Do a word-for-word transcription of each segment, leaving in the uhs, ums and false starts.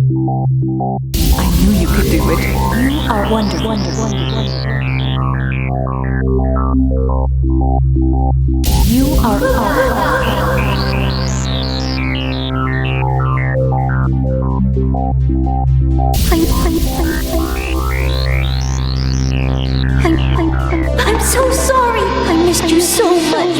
I knew you could do it. You are wonderful. wonderful. You are awesome. I'm, I'm, I'm, I'm, I'm, I'm so sorry. I missed you so much.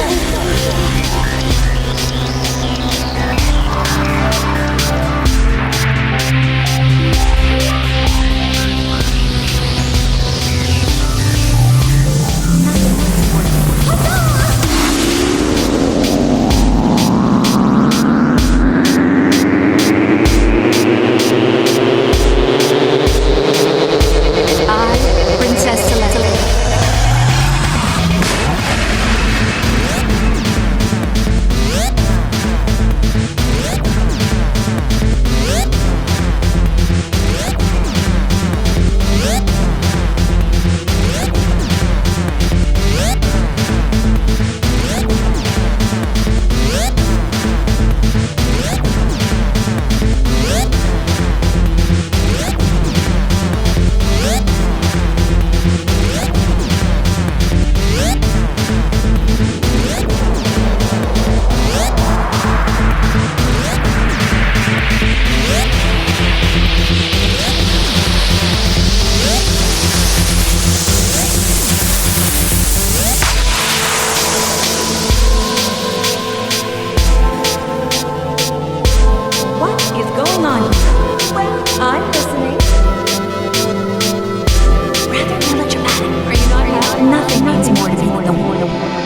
Nothing means more to me than the war.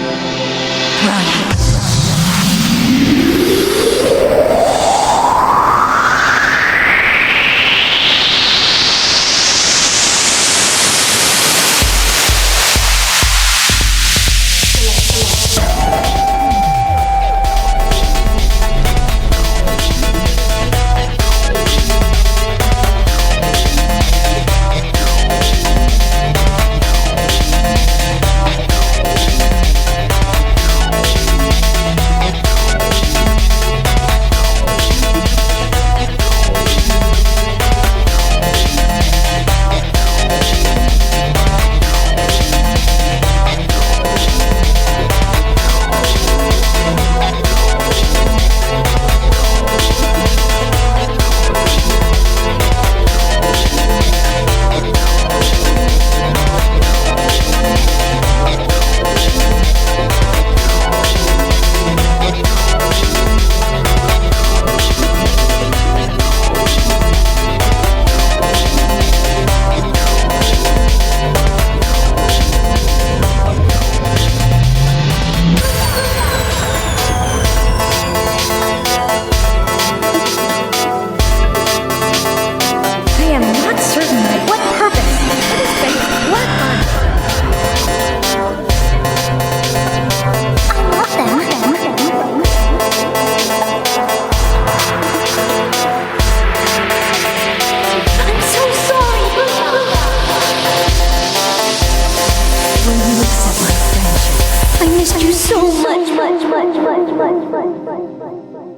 Run. I missed you so much, much, much, much, much, much, much, much.